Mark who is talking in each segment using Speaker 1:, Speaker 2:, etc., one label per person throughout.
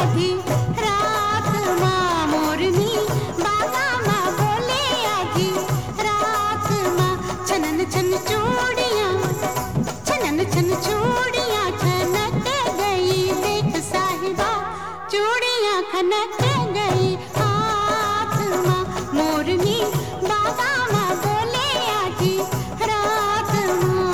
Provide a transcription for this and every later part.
Speaker 1: आधी रात माँ मोरनी बाबा माँ बोले आधी रात माँ। छनन छन चूड़ियाँ छनन छन चूड़ियाँ खनक गई देख साहिबा चूड़ियाँ खनक गई हाथ माँ मोरनी बाबा माँ बोले आधी रात माँ।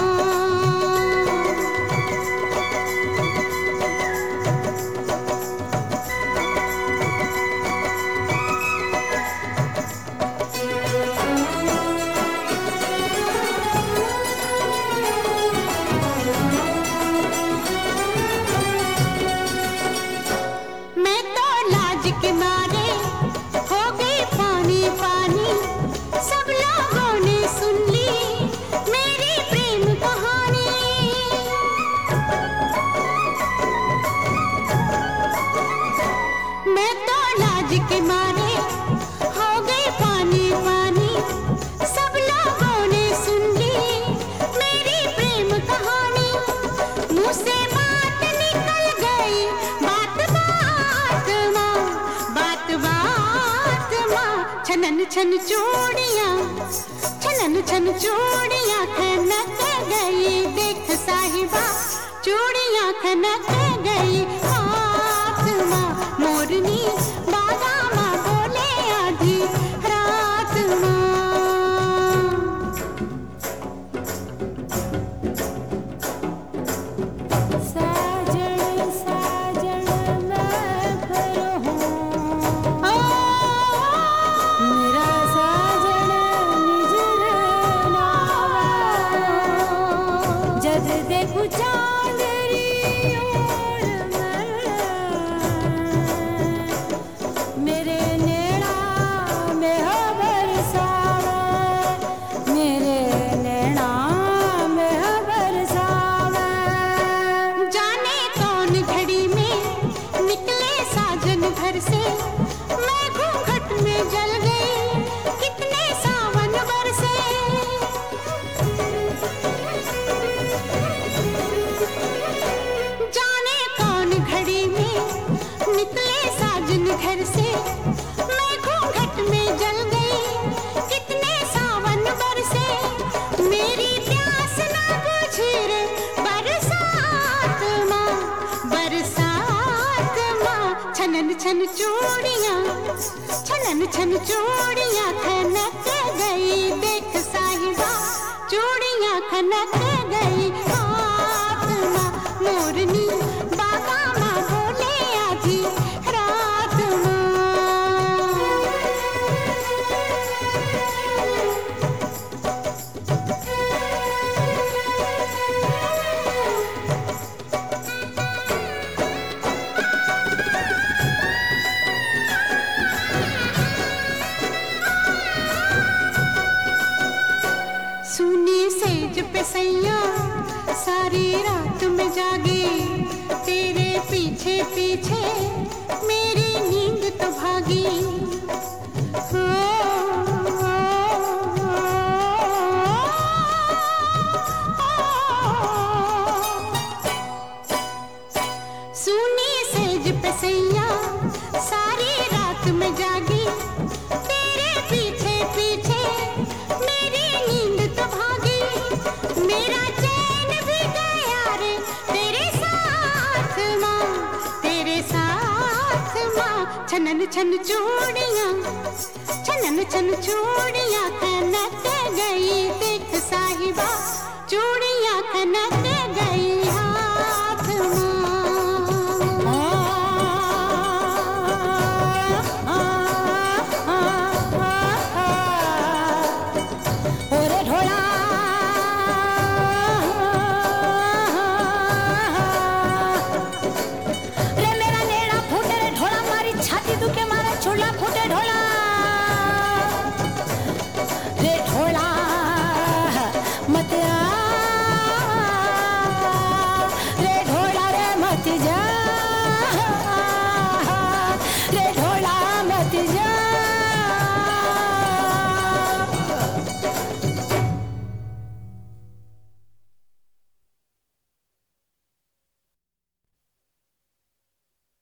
Speaker 1: मैं तो लाज के मारे हो गई पानी पानी सब लोगों ने सुन ली मेरी प्रेम कहानी। मैं तो लाज के मारे हो गई पानी पानी सब लोगों ने सुन ली मेरी प्रेम कहानी। मुँह से बात निकल गई बात बात माँ बात बात माँ। छनन छन चूड़ियाँ छनन छन चूड़ियाँ खनक गई देख साहिबा चूड़ियाँ खनक गई हाथ माँ मोरनी बाबा माँ बोले आधी रात माँ। साजन साजन मैं फिर हूँ मेरा साजन निजर नावा जब देखूं चांदरी ओर मेरे नैना में हो बरसावे मेरे नैना में हो बरसावे। जाने कौन घड़ी में निकले साजन घर से मैं घूंघट में जल गई कितने सावन बरसे। जाने कौन घड़ी में निकले साजन घर से मैं घूंघट में जल गई कितने सावन बरसे। मेरी प्यास ना बुझी रे बरसात माँ छनन छन चूड़ियाँ छनन छन चूड़ियाँ खनक गई देख साहिबा चूड़ियाँ खनक गई हाथ माँ मोरनी बाबा माँ बोले आधी रात माँ। सुनी सेज पे सैया सारी रात में जागी तेरे पीछे पीछे मेरी नींद तो भागी। हो, सुनी सेज पे सैया सारी रात में जागी तेरे पीछे पीछे मेरी नींद तो भागी। मेरा चैन भी गया रे तेरे साथ माँ छनन छन चूड़ियाँ छनन छन चूड़ियाँ खनक गई देख साहिबा चूड़ियाँ खनक गई।